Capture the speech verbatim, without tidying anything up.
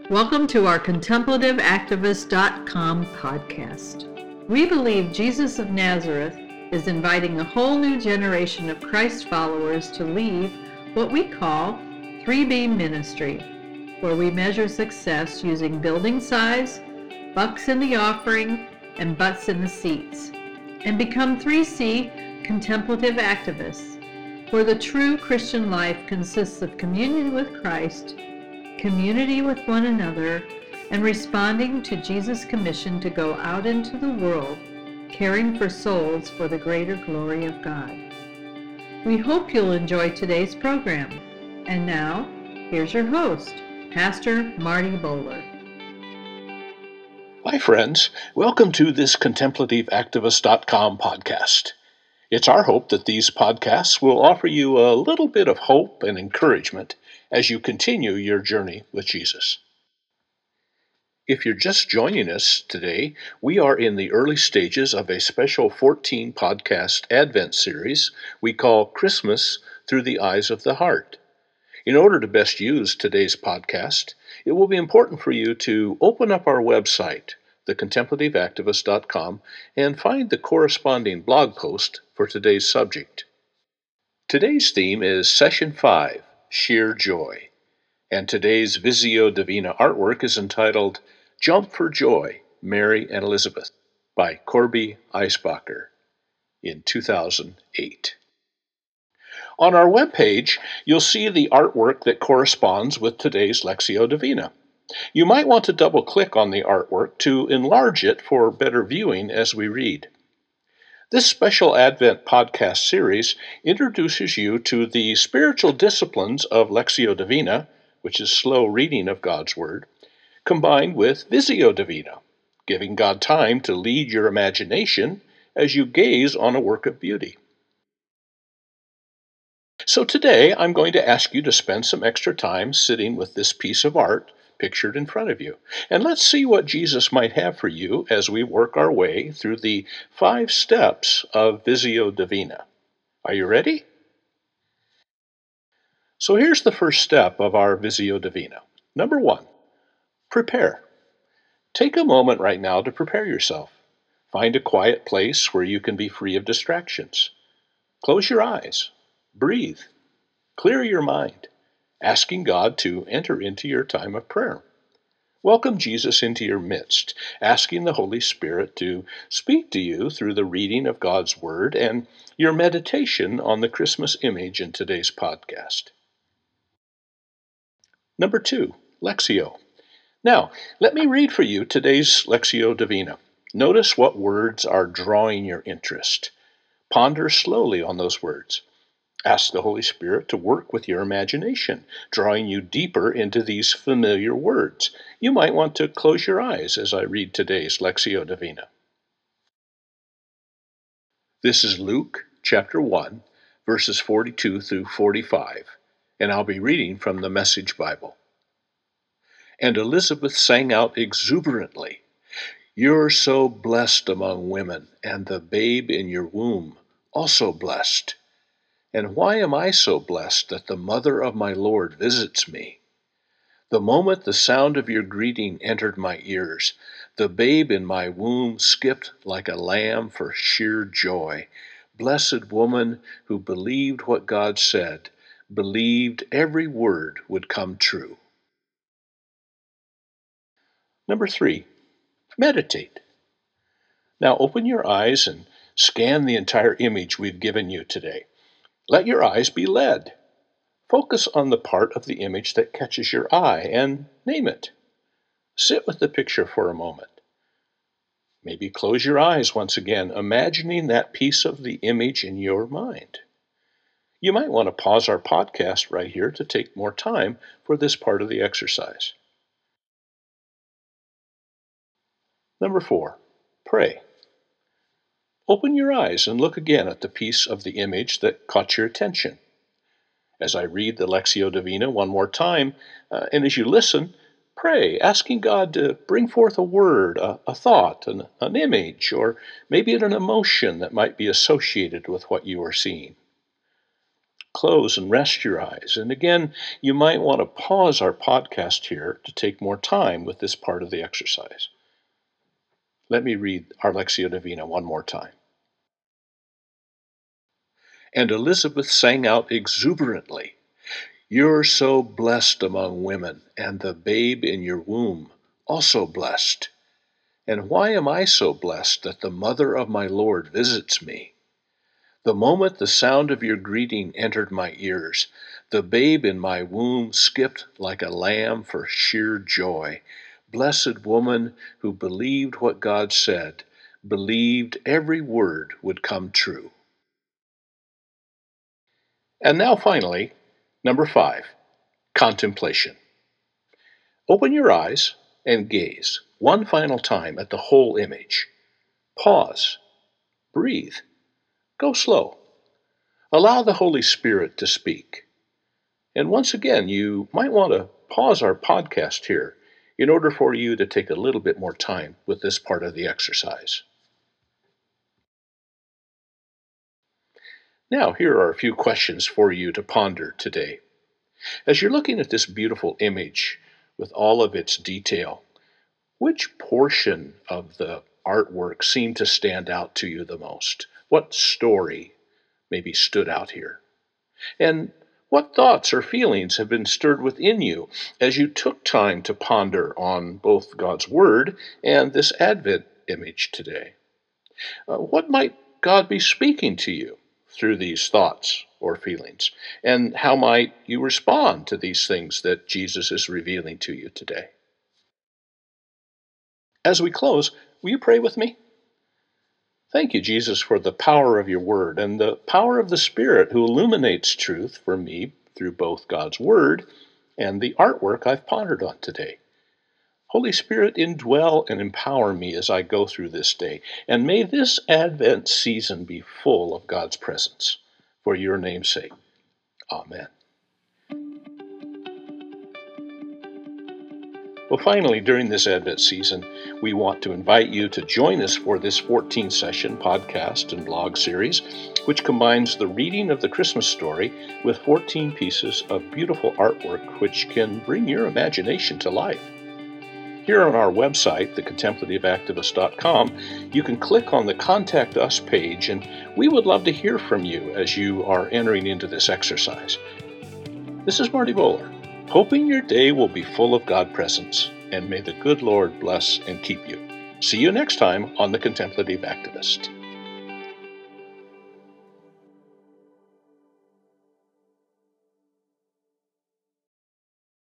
Welcome to our contemplative activist dot com podcast. We believe Jesus of Nazareth is inviting a whole new generation of Christ followers to leave what we call three B ministry, where we measure success using building size, bucks in the offering, and butts in the seats, and become three C contemplative activists, where the true Christian life consists of communion with Christ, community with one another, and responding to Jesus' commission to go out into the world, caring for souls for the greater glory of God. We hope you'll enjoy today's program. And now, here's your host, Pastor Marty Bowler. Hi friends, welcome to this contemplative activist dot com podcast. It's our hope that these podcasts will offer you a little bit of hope and encouragement as you continue your journey with Jesus. If you're just joining us today, we are in the early stages of a special fourteen podcast Advent series we call Christmas Through the Eyes of the Heart. In order to best use today's podcast, it will be important for you to open up our website, the contemplative activist dot com, and find the corresponding blog post for today's subject. Today's theme is Session five, Sheer Joy, and today's Visio Divina artwork is entitled Jump for Joy, Mary and Elizabeth by Corby Eisbacher in two thousand eight. On our webpage, you'll see the artwork that corresponds with today's Lectio Divina. You might want to double-click on the artwork to enlarge it for better viewing as we read. This special Advent podcast series introduces you to the spiritual disciplines of Lectio Divina, which is slow reading of God's Word, combined with Visio Divina, giving God time to lead your imagination as you gaze on a work of beauty. So today, I'm going to ask you to spend some extra time sitting with this piece of art pictured in front of you. And let's see what Jesus might have for you as we work our way through the five steps of Visio Divina. Are you ready? So here's the first step of our Visio Divina. Number one, prepare. Take a moment right now to prepare yourself. Find a quiet place where you can be free of distractions. Close your eyes. Breathe. Clear your mind, asking God to enter into your time of prayer. Welcome Jesus into your midst, asking the Holy Spirit to speak to you through the reading of God's Word and your meditation on the Christmas image in today's podcast. Number two, Lectio. Now, let me read for you today's Lectio Divina. Notice what words are drawing your interest. Ponder slowly on those words. Ask the Holy Spirit to work with your imagination, drawing you deeper into these familiar words. You might want to close your eyes as I read today's Lectio Divina. This is Luke chapter one, verses forty-two through forty-five, and I'll be reading from the Message Bible. And Elizabeth sang out exuberantly, "You're so blessed among women, and the babe in your womb also blessed. And why am I so blessed that the mother of my Lord visits me? The moment the sound of your greeting entered my ears, the babe in my womb skipped like a lamb for sheer joy. Blessed woman who believed what God said, believed every word would come true." Number three, meditate. Now open your eyes and scan the entire image we've given you today. Let your eyes be led. Focus on the part of the image that catches your eye and name it. Sit with the picture for a moment. Maybe close your eyes once again, imagining that piece of the image in your mind. You might want to pause our podcast right here to take more time for this part of the exercise. Number four, pray. Open your eyes and look again at the piece of the image that caught your attention. As I read the Lectio Divina one more time, uh, and as you listen, pray, asking God to bring forth a word, a, a thought, an, an image, or maybe an emotion that might be associated with what you are seeing. close and rest your eyes. And again, you might want to pause our podcast here to take more time with this part of the exercise. Let me read our Lectio Divina one more time. And Elizabeth sang out exuberantly, "You're so blessed among women, and the babe in your womb also blessed. And why am I so blessed that the mother of my Lord visits me? The moment the sound of your greeting entered my ears, the babe in my womb skipped like a lamb for sheer joy. Blessed woman who believed what God said, believed every word would come true." And now finally, number five, contemplation. Open your eyes and gaze one final time at the whole image. Pause. Breathe. Go slow. Allow the Holy Spirit to speak. And once again, you might want to pause our podcast here in order for you to take a little bit more time with this part of the exercise. Now, here are a few questions for you to ponder today. As you're looking at this beautiful image with all of its detail, which portion of the artwork seemed to stand out to you the most? What story maybe stood out here? And what thoughts or feelings have been stirred within you as you took time to ponder on both God's Word and this Advent image today? Uh, what might God be speaking to you through these thoughts or feelings? And how might you respond to these things that Jesus is revealing to you today? As we close, will you pray with me? Thank you, Jesus, for the power of your word and the power of the Spirit who illuminates truth for me through both God's word and the artwork I've pondered on today. Holy Spirit, indwell and empower me as I go through this day, and may this Advent season be full of God's presence. For your name's sake. Amen. Well, finally, during this Advent season, we want to invite you to join us for this fourteen-session podcast and blog series, which combines the reading of the Christmas story with fourteen pieces of beautiful artwork which can bring your imagination to life. Here on our website, the contemplative activist dot com, you can click on the Contact Us page, and we would love to hear from you as you are entering into this exercise. This is Marty Bowler, hoping your day will be full of God presence, and may the good Lord bless and keep you. See you next time on The Contemplative Activist.